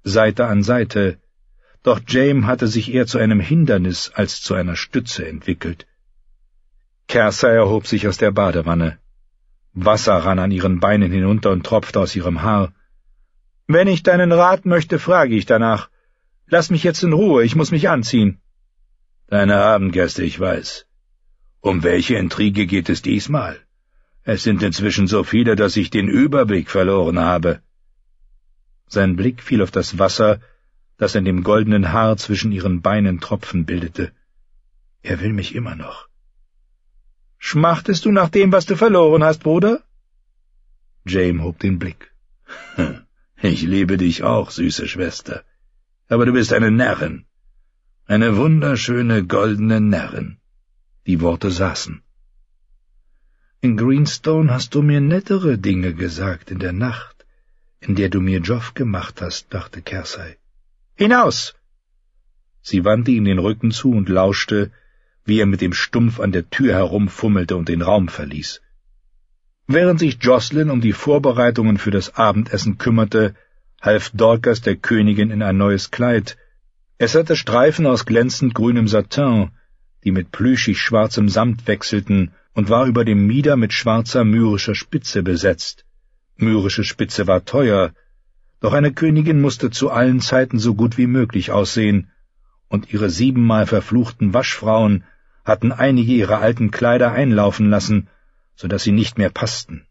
Seite an Seite, doch Jaime hatte sich eher zu einem Hindernis als zu einer Stütze entwickelt. Cersei erhob sich aus der Badewanne. Wasser rann an ihren Beinen hinunter und tropfte aus ihrem Haar. »Wenn ich deinen Rat möchte, frage ich danach. Lass mich jetzt in Ruhe, ich muss mich anziehen.« »Deine Abendgäste, ich weiß. Um welche Intrige geht es diesmal? Es sind inzwischen so viele, dass ich den Überblick verloren habe.« Sein Blick fiel auf das Wasser, das in dem goldenen Haar zwischen ihren Beinen Tropfen bildete. »Er will mich immer noch.« »Schmachtest du nach dem, was du verloren hast, Bruder?« Jaime hob den Blick. »Ich liebe dich auch, süße Schwester, aber du bist eine Närrin. Eine wunderschöne goldene Närrin.« Die Worte saßen. »In Greenstone hast du mir nettere Dinge gesagt in der Nacht, in der du mir Joff gemacht hast«, dachte Cersei. »Hinaus!« Sie wandte ihm den Rücken zu und lauschte, wie er mit dem Stumpf an der Tür herumfummelte und den Raum verließ. Während sich Jocelyn um die Vorbereitungen für das Abendessen kümmerte, half Dorcas der Königin in ein neues Kleid. Es hatte Streifen aus glänzend grünem Satin, die mit plüschig schwarzem Samt wechselten, und war über dem Mieder mit schwarzer myrischer Spitze besetzt. Myrische Spitze war teuer, doch eine Königin musste zu allen Zeiten so gut wie möglich aussehen, und ihre 7-mal verfluchten Waschfrauen hatten einige ihrer alten Kleider einlaufen lassen, so dass sie nicht mehr passten.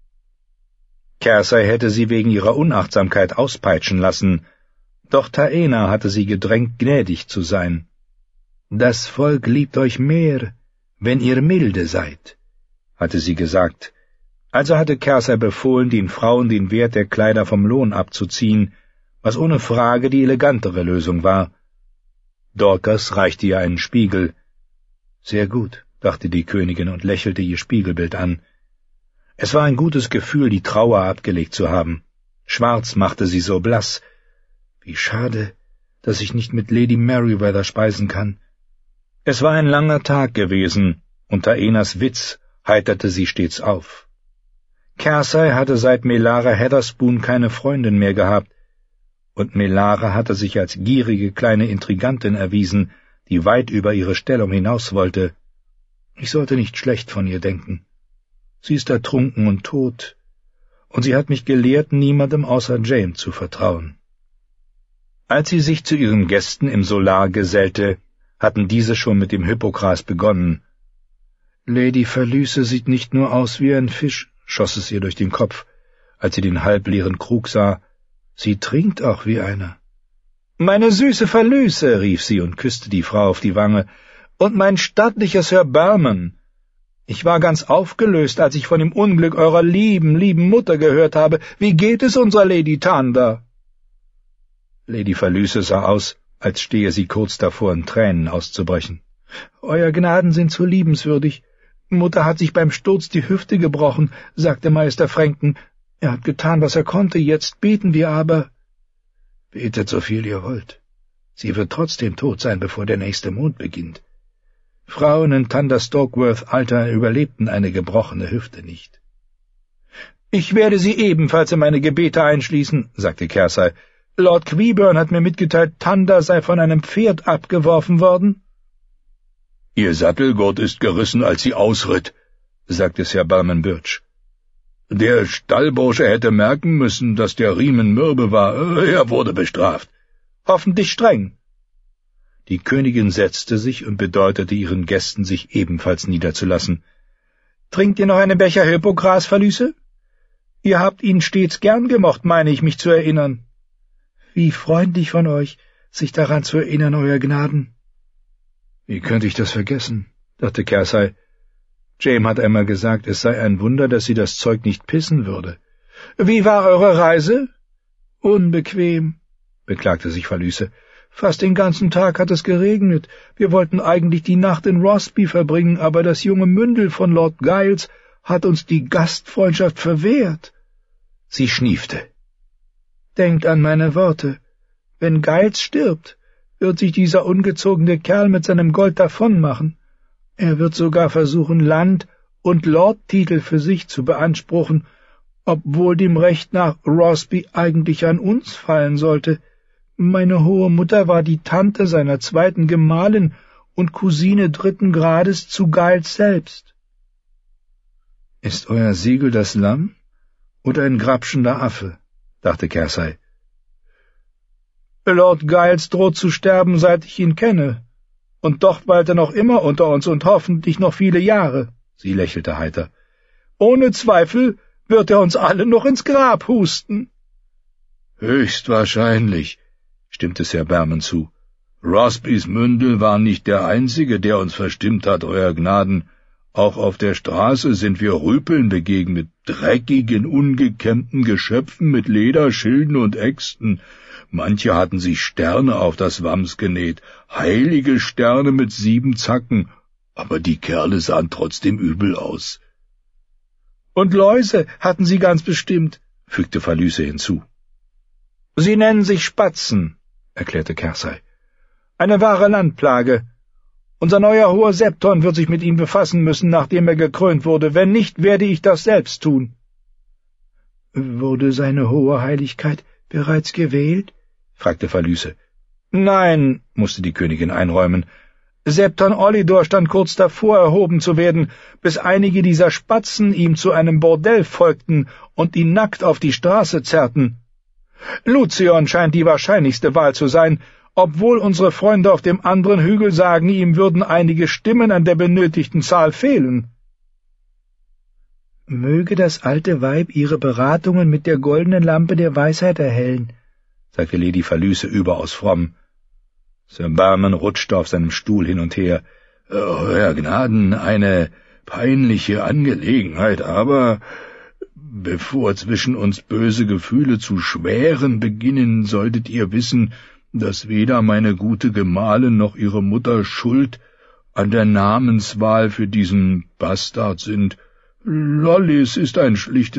Cersei hätte sie wegen ihrer Unachtsamkeit auspeitschen lassen, doch Taena hatte sie gedrängt, gnädig zu sein. »Das Volk liebt euch mehr, wenn ihr milde seid«, hatte sie gesagt. Also hatte Cersei befohlen, den Frauen den Wert der Kleider vom Lohn abzuziehen, was ohne Frage die elegantere Lösung war. Dorcas reichte ihr einen Spiegel. »Sehr gut«, dachte die Königin und lächelte ihr Spiegelbild an. Es war ein gutes Gefühl, die Trauer abgelegt zu haben. Schwarz machte sie so blass. Wie schade, dass ich nicht mit Lady Merryweather speisen kann. Es war ein langer Tag gewesen, und Taenas Witz heiterte sie stets auf. Cersei hatte seit Melara Heatherspoon keine Freundin mehr gehabt, und Melara hatte sich als gierige kleine Intrigantin erwiesen, die weit über ihre Stellung hinaus wollte. Ich sollte nicht schlecht von ihr denken. Sie ist ertrunken und tot, und sie hat mich gelehrt, niemandem außer Jaime zu vertrauen. Als sie sich zu ihren Gästen im Solar gesellte, hatten diese schon mit dem Hippokras begonnen. »Lady Verlyse sieht nicht nur aus wie ein Fisch«, schoss es ihr durch den Kopf, als sie den halbleeren Krug sah. »Sie trinkt auch wie einer.« »Meine süße Verlyse«, rief sie und küsste die Frau auf die Wange, »und mein stattlicher Sir Berman. Ich war ganz aufgelöst, als ich von dem Unglück eurer lieben Mutter gehört habe. Wie geht es unserer Lady Tanda?« Lady Verlyse sah aus, als stehe sie kurz davor, in Tränen auszubrechen. »Euer Gnaden sind zu liebenswürdig. Mutter hat sich beim Sturz die Hüfte gebrochen«, sagte Meister Franken. »Er hat getan, was er konnte, jetzt beten wir aber.« »Betet, so viel ihr wollt. Sie wird trotzdem tot sein, bevor der nächste Mond beginnt. Frauen in Thunder Stokeworth Alter überlebten eine gebrochene Hüfte nicht.« »Ich werde sie ebenfalls in meine Gebete einschließen«, sagte Cersei. »Lord Qyburn hat mir mitgeteilt, Thunder sei von einem Pferd abgeworfen worden.« »Ihr Sattelgurt ist gerissen, als sie ausritt«, sagte Sir Balman Birch. »Der Stallbursche hätte merken müssen, dass der Riemen mürbe war. Er wurde bestraft. Hoffentlich streng.« Die Königin setzte sich und bedeutete ihren Gästen, sich ebenfalls niederzulassen. »Trinkt ihr noch einen Becher Hippokras, Verlyse? Ihr habt ihn stets gern gemocht, meine ich mich zu erinnern.« »Wie freundlich von euch, sich daran zu erinnern, Euer Gnaden.« »Wie könnte ich das vergessen?«, dachte Cersei. Jaime hat einmal gesagt, es sei ein Wunder, dass sie das Zeug nicht pissen würde. »Wie war eure Reise?« »Unbequem«, beklagte sich Verlyse. »Fast den ganzen Tag hat es geregnet. Wir wollten eigentlich die Nacht in Rosby verbringen, aber das junge Mündel von Lord Giles hat uns die Gastfreundschaft verwehrt.« Sie schniefte. »Denkt an meine Worte. Wenn Giles stirbt, wird sich dieser ungezogene Kerl mit seinem Gold davonmachen. Er wird sogar versuchen, Land- und Lordtitel für sich zu beanspruchen, obwohl dem Recht nach Rosby eigentlich an uns fallen sollte. Meine hohe Mutter war die Tante seiner zweiten Gemahlin und Cousine 3. Grades zu Giles selbst. »Ist euer Siegel das Lamm oder ein grapschender Affe?« dachte Cersei. »Lord Giles droht zu sterben, seit ich ihn kenne, und doch weilt er noch immer unter uns und hoffentlich noch viele Jahre.« Sie lächelte heiter. »Ohne Zweifel wird er uns alle noch ins Grab husten.« »Höchstwahrscheinlich«, stimmte Sir Berman zu. »Rosbys Mündel war nicht der einzige, der uns verstimmt hat, Euer Gnaden. Auch auf der Straße sind wir Rüpeln begegnet, dreckigen, ungekämmten Geschöpfen mit Lederschilden und Äxten. Manche hatten sich Sterne auf das Wams genäht, heilige Sterne mit 7 Zacken, aber die Kerle sahen trotzdem übel aus.« »Und Läuse hatten sie ganz bestimmt«, fügte Falyse hinzu. »Sie nennen sich Spatzen«, erklärte Cersei. »Eine wahre Landplage. Unser neuer hoher Septon wird sich mit ihm befassen müssen, nachdem er gekrönt wurde. Wenn nicht, werde ich das selbst tun.« »Wurde seine hohe Heiligkeit bereits gewählt?« fragte Falyse. »Nein«, musste die Königin einräumen. »Septon Ollydor stand kurz davor, erhoben zu werden, bis einige dieser Spatzen ihm zu einem Bordell folgten und ihn nackt auf die Straße zerrten. Lucion scheint die wahrscheinlichste Wahl zu sein, obwohl unsere Freunde auf dem anderen Hügel sagen, ihm würden einige Stimmen an der benötigten Zahl fehlen.« »Möge das alte Weib ihre Beratungen mit der goldenen Lampe der Weisheit erhellen«, sagte Lady Falyse überaus fromm. Sir Berman rutschte auf seinem Stuhl hin und her. »Euer Gnaden, eine peinliche Angelegenheit, aber bevor zwischen uns böse Gefühle zu schweren beginnen, solltet ihr wissen, dass weder meine gute Gemahlin noch ihre Mutter schuld an der Namenswahl für diesen Bastard sind. Lollis ist ein schlichtes